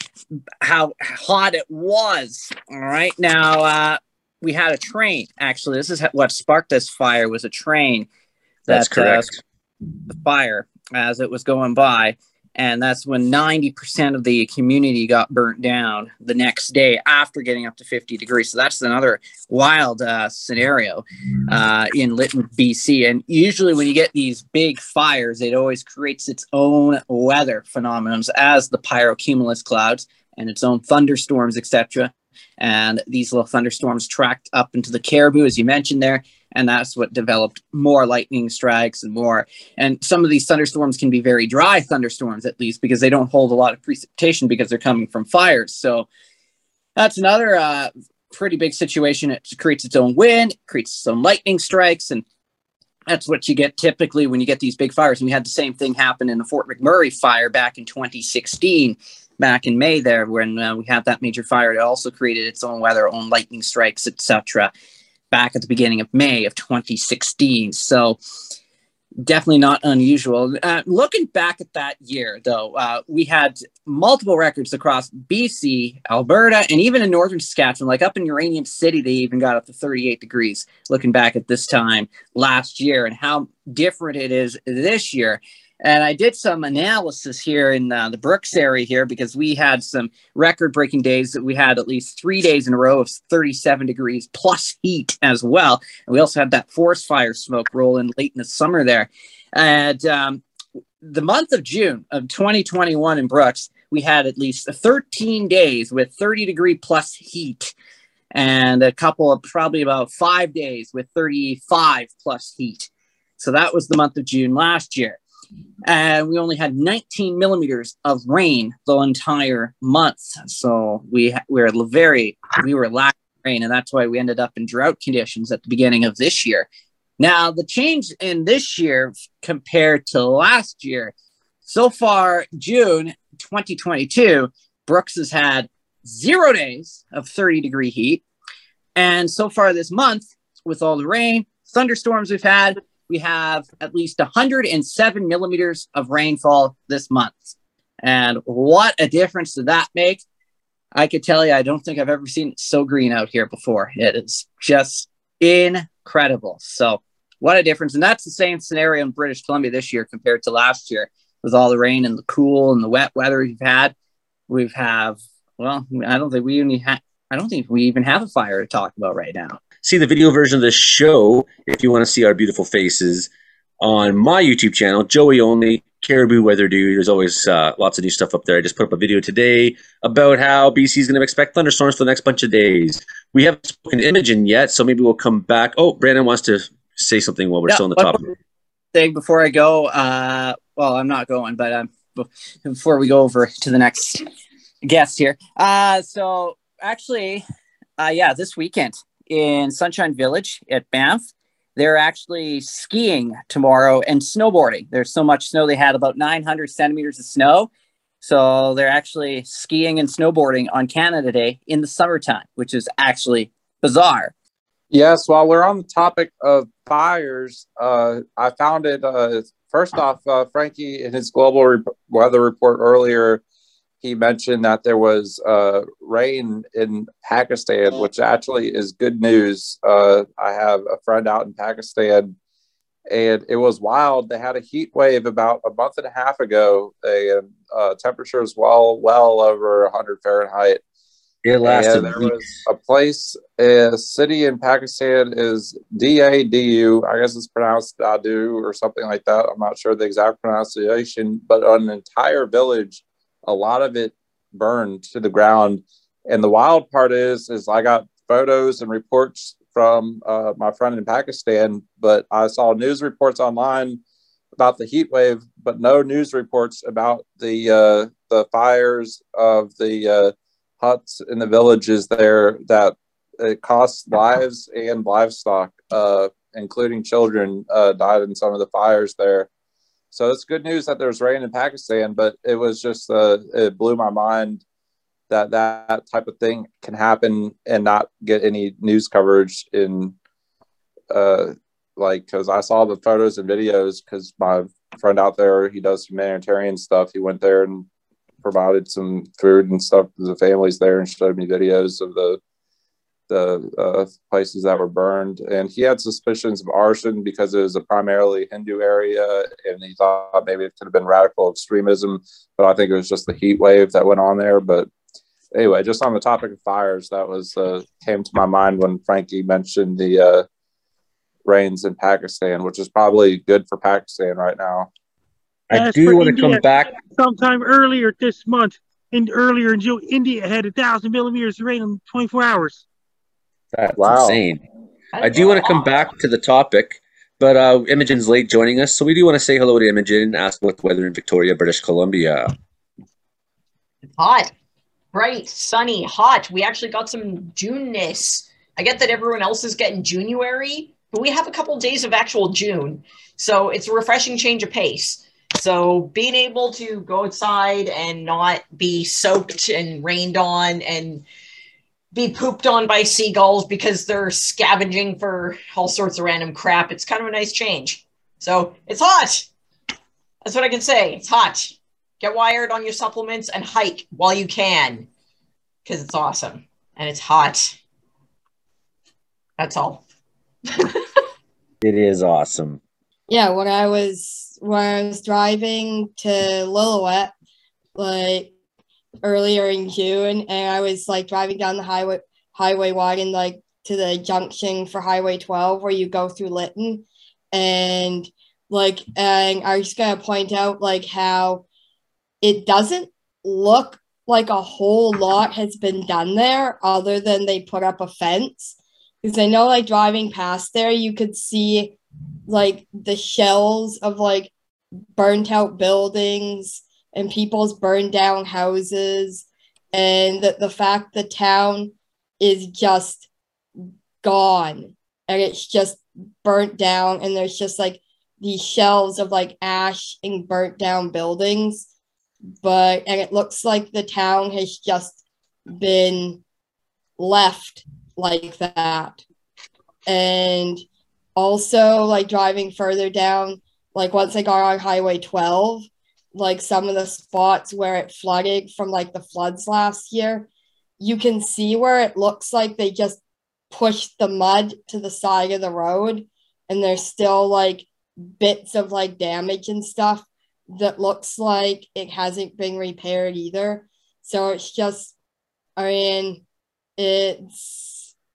How hot it was. All right. Now, uh, we had a train, actually. This is what sparked this fire, was a train. That, That's correct. Uh, the fire as it was going by. And that's when ninety percent of the community got burnt down the next day after getting up to fifty degrees. So that's another wild uh, scenario uh, in Lytton, B C. And usually when you get these big fires, it always creates its own weather phenomenon as the pyrocumulus clouds and its own thunderstorms, et cetera. And these little thunderstorms tracked up into the Caribou, as you mentioned there. And that's what developed more lightning strikes and more. And some of these thunderstorms can be very dry thunderstorms, at least, because they don't hold a lot of precipitation because they're coming from fires. So that's another uh, pretty big situation. It creates its own wind, creates some lightning strikes. And that's what you get typically when you get these big fires. And we had the same thing happen in the Fort McMurray fire back in twenty sixteen, back in May there, when uh, we had that major fire. It also created its own weather, own lightning strikes, et cetera, back at the beginning of May of twenty sixteen. So definitely not unusual. Uh, looking back at that year, though, uh, we had multiple records across B C, Alberta, and even in northern Saskatchewan. Like up in Uranium City, they even got up to thirty-eight degrees. Looking back at this time last year and how different it is this year. And I did some analysis here in uh, the Brooks area here because we had some record-breaking days that we had at least three days in a row of thirty-seven degrees plus heat as well. And we also had that forest fire smoke roll in late in the summer there. And um, the month of June of twenty twenty-one in Brooks, we had at least thirteen days with thirty degree plus heat and a couple of probably about five days with thirty-five plus heat. So that was the month of June last year. And we only had nineteen millimeters of rain the entire month. So we we were very we were lacking rain, and that's why we ended up in drought conditions at the beginning of this year. Now, the change in this year compared to last year, so far, June twenty twenty-two, Brooks has had zero days of thirty degree heat. And so far this month, with all the rain, thunderstorms we've had, we have at least one hundred seven millimeters of rainfall this month. And what a difference did that make? I could tell you, I don't think I've ever seen it so green out here before. It is just incredible. So what a difference. And that's the same scenario in British Columbia this year compared to last year with all the rain and the cool and the wet weather we've had. We've have, well, I don't think we even have, I don't think we even have a fire to talk about right now. See the video version of the show if you want to see our beautiful faces on my YouTube channel, Joey Only, Caribou Weather Dude. There's always uh, lots of new stuff up there. I just put up a video today about how B C is going to expect thunderstorms for the next bunch of days. We haven't spoken to Imogen yet, so maybe we'll come back. Oh, Brandon wants to say something while we're yeah, still on the topic. Thing before I go, uh, well, I'm not going, but um, before we go over to the next guest here. Uh, so actually, uh, yeah, this weekend in Sunshine Village at Banff, they're actually skiing tomorrow and snowboarding. There's so much snow. They had about nine hundred centimeters of snow. So they're actually skiing and snowboarding on Canada Day in the summertime, which is actually bizarre. Yes, while we're on the topic of fires, uh, I found it, uh, first off, uh, Frankie, in his global rep- weather report earlier, he mentioned that there was uh, rain in Pakistan, which actually is good news. Uh, I have a friend out in Pakistan, and it was wild. They had a heat wave about a month and a half ago, and uh, temperatures well, well over one hundred Fahrenheit. It lasted and there weeks. was a place, a city in Pakistan is D A D U. I guess it's pronounced Dadu or something like that. I'm not sure the exact pronunciation, but an entire village, a lot of it burned to the ground. And the wild part is, is I got photos and reports from uh, my friend in Pakistan, but I saw news reports online about the heat wave, but no news reports about the uh, the fires of the uh, huts in the villages there that it cost lives and livestock, uh, including children, uh, died in some of the fires there. So it's good news that there's rain in Pakistan, but it was just, uh, it blew my mind that that type of thing can happen and not get any news coverage in, uh, like, because I saw the photos and videos because my friend out there, he does humanitarian stuff. He went there and provided some food and stuff to the families there and showed me videos of the the uh, places that were burned. And he had suspicions of arson because it was a primarily Hindu area, and he thought maybe it could have been radical extremism, but I think it was just the heat wave that went on there. But anyway, just on the topic of fires, that was uh, came to my mind when Frankie mentioned the uh, rains in Pakistan, which is probably good for Pakistan right now. I do want to come back. Sometime earlier this month, and earlier in June, India had a thousand millimeters of rain in twenty-four hours. That's wow. insane. I do want to come back to the topic, but uh, Imogen's late joining us, so we do want to say hello to Imogen and ask about the weather in Victoria, British Columbia. It's hot, bright, sunny, hot. We actually got some June-ness. I get that everyone else is getting January, but we have a couple of days of actual June, so it's a refreshing change of pace. So being able to go outside and not be soaked and rained on and be pooped on by seagulls because they're scavenging for all sorts of random crap, it's kind of a nice change. So it's hot. That's what I can say. It's hot. Get wired on your supplements and hike while you can, because it's awesome and it's hot. That's all. It is awesome. Yeah, when I was when I was driving to Lillooet, like earlier in June, and I was like driving down the highway highway one and like to the junction for Highway twelve where you go through Lytton, and like and I was just gonna point out like how it doesn't look like a whole lot has been done there other than they put up a fence. Because I know like driving past there, you could see like the shells of like burnt out buildings and people's burned down houses, and that the fact the town is just gone and it's just burnt down, and there's just like these shells of like ash and burnt down buildings, but and it looks like the town has just been left like that. And also like driving further down, like once I got on Highway twelve, like some of the spots where it flooded from like the floods last year, you can see where it looks like they just pushed the mud to the side of the road, and there's still like bits of like damage and stuff that looks like it hasn't been repaired either. So it's just, I mean, it's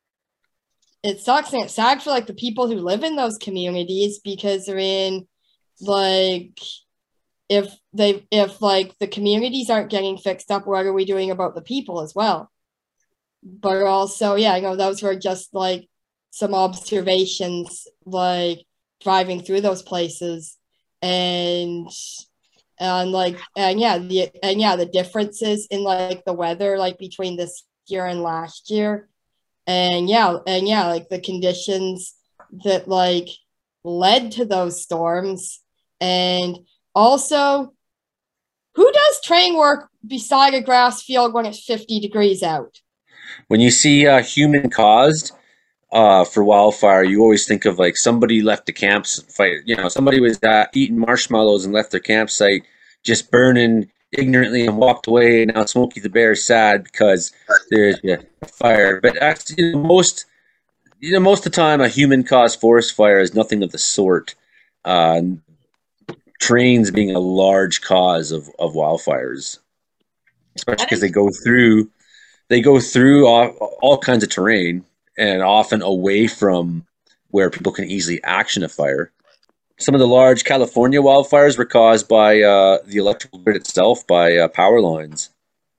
it sucks, and it's sad for like the people who live in those communities, because I mean, like if they if like the communities aren't getting fixed up, what are we doing about the people as well? But also, yeah, you know, those were just like some observations like driving through those places, and and like and yeah the and yeah the differences in like the weather like between this year and last year, and yeah and yeah like the conditions that like led to those storms. And also, who does train work beside a grass field when it's fifty degrees out? When you see uh, human caused uh, for wildfire, you always think of like somebody left the campsite. You know, somebody was uh, eating marshmallows and left their campsite just burning ignorantly and walked away. And now Smokey the Bear is sad because there's a fire. But actually, you know, most you know most of the time, a human caused forest fire is nothing of the sort. Uh, trains being a large cause of, of wildfires, especially because they go through they go through all, all kinds of terrain and often away from where people can easily action a fire. Some of the large California wildfires were caused by uh, the electrical grid itself, by uh, power lines.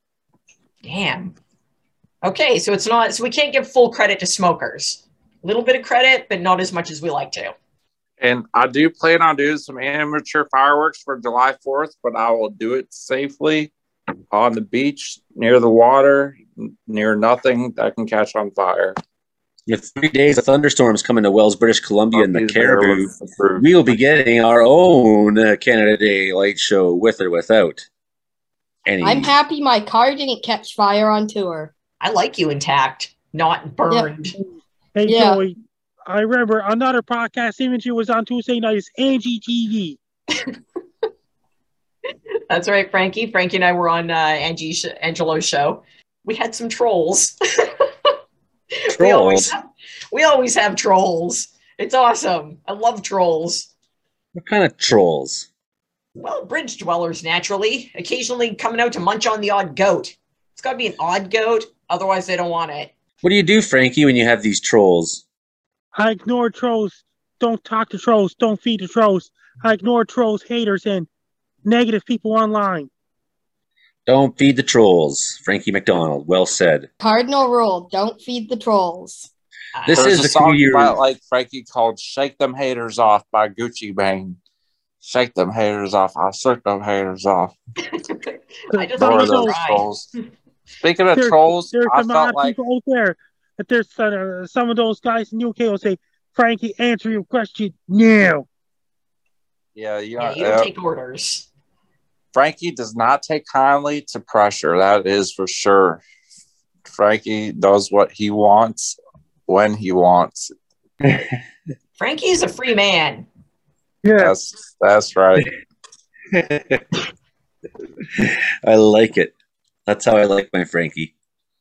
Damn. Okay, so it's not so we can't give full credit to smokers. A little bit of credit, but not as much as we like to. And I do plan on doing some amateur fireworks for July fourth, but I will do it safely on the beach, near the water, near nothing that can catch on fire. You have three days of thunderstorms coming to Wells, British Columbia, and the Caribou. We will be getting our own uh, Canada Day light show, with or without any. I'm happy my car didn't catch fire on tour. I like you intact, not burned. Yep. Hey, yeah. Joey, I remember another podcast imagery was on Tuesday nights, Angie T V. That's right, Frankie. Frankie and I were on uh, Angie sh- Angelo's show. We had some trolls. Trolls? we, always have, we always have trolls. It's awesome. I love trolls. What kind of trolls? Well, bridge dwellers, naturally. Occasionally coming out to munch on the odd goat. It's got to be an odd goat, otherwise they don't want it. What do you do, Frankie, when you have these trolls? I ignore trolls. Don't talk to trolls. Don't feed the trolls. I ignore trolls, haters, and negative people online. Don't feed the trolls. Frankie McDonald. Well said. Cardinal rule: don't feed the trolls. This There's is a the song comedian. about, like Frankie, called "Shake Them Haters Off" by Gucci Mane. Shake them haters off. I'll shake them haters off. I just More want of to those try. trolls. Speaking of There's, trolls, there's I some felt odd like people out there. That there's uh, some of those guys in U K will say, "Frankie, answer your question now." yeah, you, Yeah, know, you don't uh, take orders. Frankie does not take kindly to pressure. That is for sure. Frankie does what he wants when he wants. Frankie is a free man. Yeah. That's that's right. I like it. That's how I like my Frankie.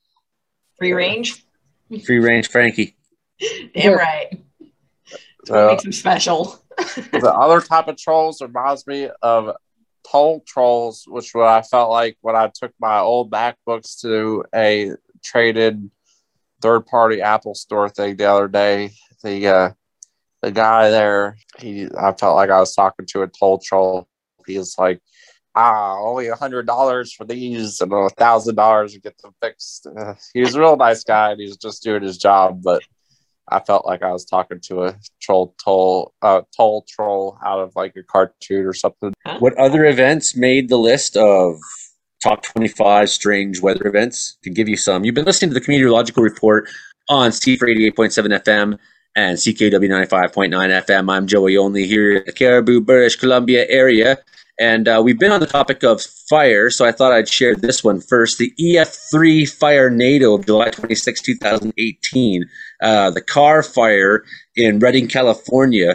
Free range? Free range Frankie. Damn right. That's what Uh, makes him special. the other type of trolls reminds me of toll trolls, which what I felt like when I took my old MacBooks to a traded third party Apple store thing the other day. The uh, the guy there, he I felt like I was talking to a toll troll. He was like, ah, only a hundred dollars for these and a thousand dollars to get them fixed. Uh, he was a real nice guy and he was just doing his job, but I felt like I was talking to a troll toll uh, toll troll out of like a cartoon or something. What other events made the list of top twenty-five strange weather events? To give you some, you've been listening to the Meteorological Report on C for eighty-eight point seven F M and C K W ninety-five point nine F M. I'm Joey Only here in the Caribou, British Columbia area. And uh, we've been on the topic of fire, so I thought I'd share this one first. The E F three Fire NATO of July twenty-sixth, twenty eighteen. Uh, the Carr Fire in Redding, California.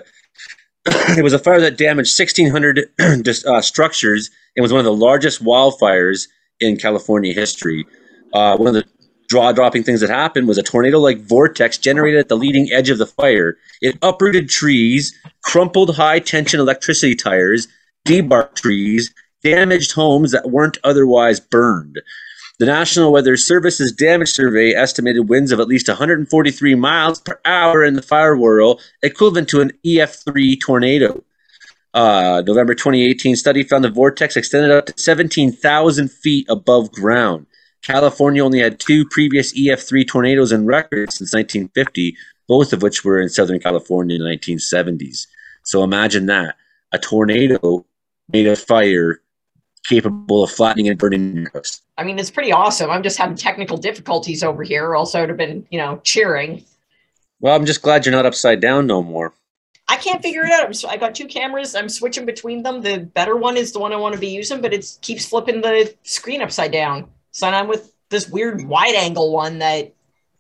It was a fire that damaged sixteen hundred uh, structures and was one of the largest wildfires in California history. Uh, one of the jaw-dropping things that happened was a tornado-like vortex generated at the leading edge of the fire. It uprooted trees, crumpled high-tension electricity tires, debarked trees, damaged homes that weren't otherwise burned. The National Weather Service's damage survey estimated winds of at least one hundred forty-three miles per hour in the fire whirl, equivalent to an E F three tornado. Uh, November twenty eighteen study found the vortex extended up to seventeen thousand feet above ground. California only had two previous E F three tornadoes in record since nineteen fifty, both of which were in Southern California in the nineteen seventies. So imagine that, a tornado made of fire capable of flattening and burning your house. I mean, it's pretty awesome. I'm just having technical difficulties over here. Also, would have been, you know, cheering. Well, I'm just glad you're not upside down no more. I can't figure it out. I'm, I got two cameras. I'm switching between them. The better one is the one I want to be using, but it keeps flipping the screen upside down. So I'm with this weird wide angle one that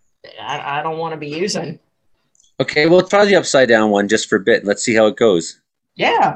I, I don't want to be using. Okay, we'll try the upside down one just for a bit. Let's see how it goes. Yeah.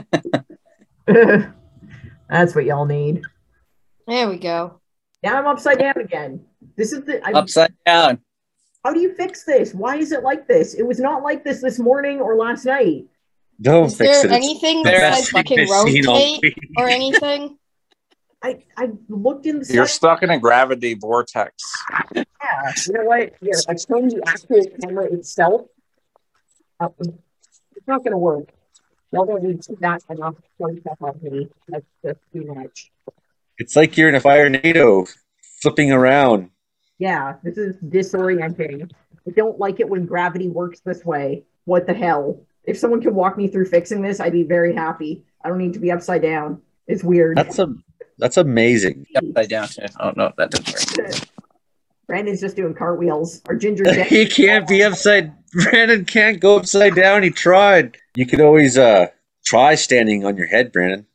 That's what y'all need. There we go. Now I'm upside down again. This is the I'm, Upside down. How do you fix this? Why is it like this? It was not like this this morning or last night. Don't Is fix there it. anything It's that the says you best can thing I've seen all rotate week. or anything? I I looked in the You're settings. stuck in a gravity vortex. Yeah, you know what? Here, I turned the actual camera itself. Uh, it's not going to work. Y'all don't need to not enough fun stuff on me. That's just too much. It's like you're in a fire NATO, flipping around. Yeah, this is disorienting. I don't like it when gravity works this way. What the hell? If someone could walk me through fixing this, I'd be very happy. I don't need to be upside down. It's weird. That's a that's amazing. Upside down too. Oh no, that doesn't work. Brandon's just doing cartwheels. Our ginger Jack. He can't be upside. Brandon can't go upside down. He tried. You could always uh try standing on your head, Brandon.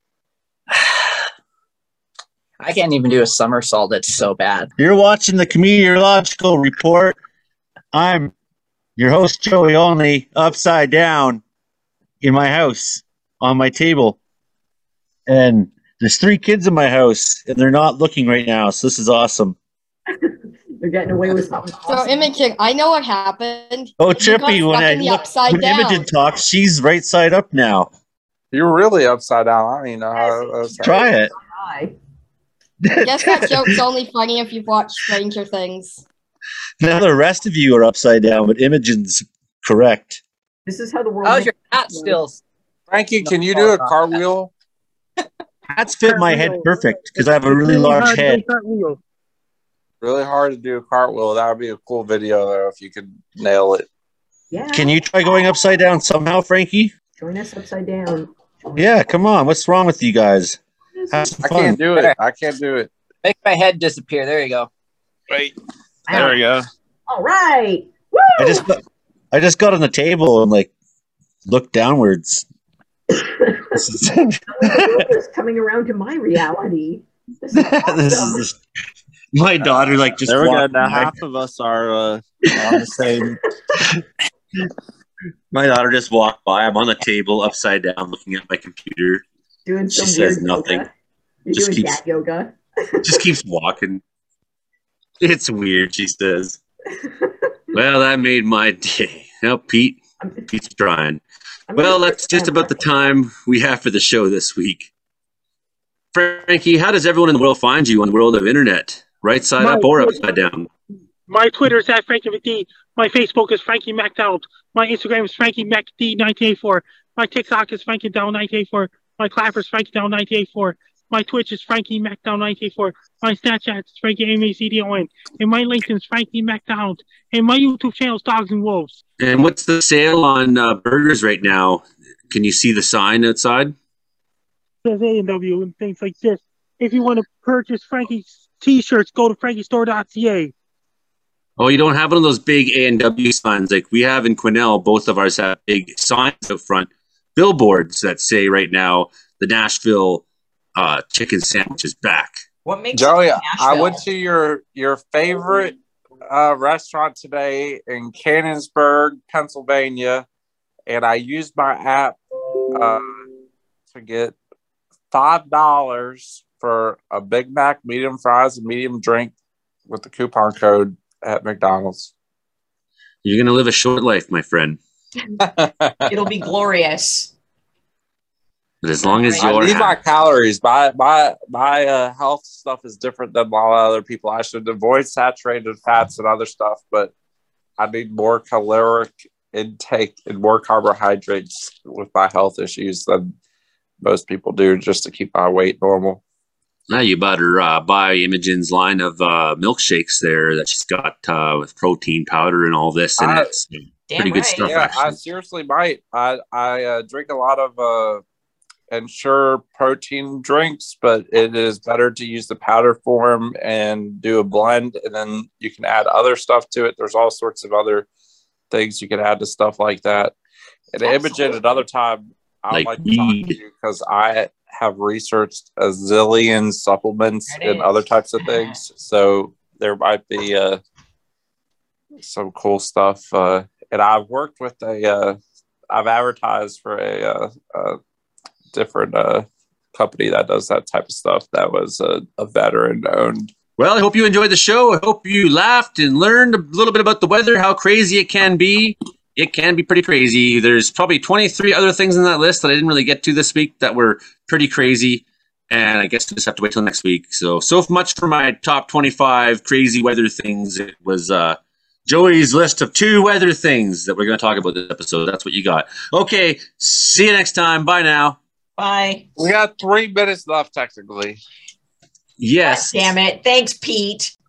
I can't even do a somersault. It's so bad. You're watching the Meteorological Report. I'm your host, Joey Only, upside down in my house on my table. And there's three kids in my house, and they're not looking right now, so this is awesome. They're getting away with something. So, Awesome. Imogen, I know what happened. Oh, You got Chippy, when stuck I in the look, upside when down. Imogen talks, she's right side up now. You're really upside down. I don't even know how that's Try it. Hi. Guess that joke's only funny if you've watched Stranger Things. Now the rest of you are upside down, but Imogen's correct. This is how the world. How's your hat still? Frankie, can you do a cartwheel? Hats fit my head perfect because I have a really large head. Really hard to do a cartwheel. That would be a cool video though if you could nail it. Yeah. Can you try going upside down somehow, Frankie? Join us upside down. Join Yeah, come on. What's wrong with you guys? us. Have some I fun. can't do it. I can't do it. Make my head disappear. There you go. Wait, Ow. there we go. All right. Woo! I just got, I just got on the table and like looked downwards. This is, It's coming around to my reality. This is awesome. this is just, my daughter like just There we go. walked Now by. half of us are uh, on the same. My daughter just walked by. I'm on the table, upside down, looking at my computer. Doing She some says weird nothing. yoga. You're Just doing keeps- cat yoga. Just keeps walking. It's weird, she says. Well, that made my day. Now, Pete, Pete's trying. I'm Well, gonna- that's just about the time we have for the show this week. Frankie, how does everyone in the world find you on the world of internet? Right side My up or Twitter- upside down? My Twitter is at Frankie McD. My Facebook is Frankie McDonald. My Instagram is Frankie McD nineteen eighty-four. My TikTok is Frankie Down nineteen eighty-four. My Clapper is Frankie Down nineteen eighty-four. My Twitch is Frankie McDonald nineteen eighty-four. My Snapchat is Frankie M A C D O N. And my LinkedIn is Frankie McDonald. And my YouTube channel is Dogs and Wolves. And what's the sale on uh, burgers right now? Can you see the sign outside? There's A and W and things like this. If you want to purchase Frankie's t-shirts, go to frankie store dot c a. Oh, you don't have one of those big A and W signs like we have in Quesnel. Both of ours have big signs out front, billboards that say right now the Nashville uh, chicken sandwich is back. What makes Joey, it I Nashville? went to your your favorite uh, restaurant today in Cannonsburg, Pennsylvania, and I used my app uh, to get five dollars for a Big Mac, medium fries, and medium drink with the coupon code at McDonald's. You're gonna live a short life, my friend. It'll be glorious. But as long as I you're need my happy. calories. My my my uh, health stuff is different than a lot of other people. I should avoid saturated fats and other stuff, but I need more caloric intake and more carbohydrates with my health issues than most people do, just to keep my weight normal. Now you better uh, buy Imogen's line of uh, milkshakes there that she's got uh, with protein powder and all this, and I- it's Damn pretty good right. stuff. Yeah, I actually. seriously might. I I uh, drink a lot of uh, Ensure protein drinks, but it is better to use the powder form and do a blend, and then you can add other stuff to it. There's all sorts of other things you can add to stuff like that. And Imogen, Absolutely. another time, I'd Like like, to talk weed. to you because I have researched a zillion supplements There it and other is. types of things. So there might be uh, some cool stuff. Uh, and I've worked with a, uh, I've advertised for a, uh, a different uh, company that does that type of stuff. That was a, a veteran owned. Well, I hope you enjoyed the show. I hope you laughed and learned a little bit about the weather, how crazy it can be. It can be pretty crazy. There's probably twenty-three other things on that list that I didn't really get to this week that were pretty crazy. And I guess we just have to wait till next week. So, so much for my top twenty-five crazy weather things. It was uh, Joey's list of two weather things that we're going to talk about this episode. That's what you got. Okay, see you next time. Bye now. Bye. We got three minutes left, technically. Yes. Damn it. Thanks, Pete.